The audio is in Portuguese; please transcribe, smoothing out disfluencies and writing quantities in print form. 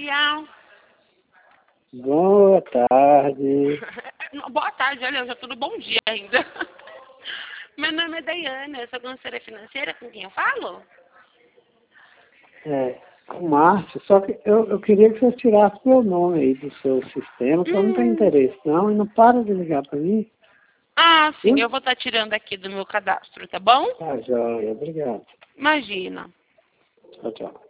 dia. Boa tarde. Boa tarde, olha, eu já tô no bom dia ainda. Meu nome é Daiane, eu sou consultora financeira, com quem eu falo? Com Márcio, só que eu queria que você tirasse meu nome aí do seu sistema, que eu não tenho interesse não, e não para de ligar para mim. Ah, sim, eu vou estar tirando aqui do meu cadastro, tá bom? Tá, joia, obrigado. Imagina. Tchau, tchau.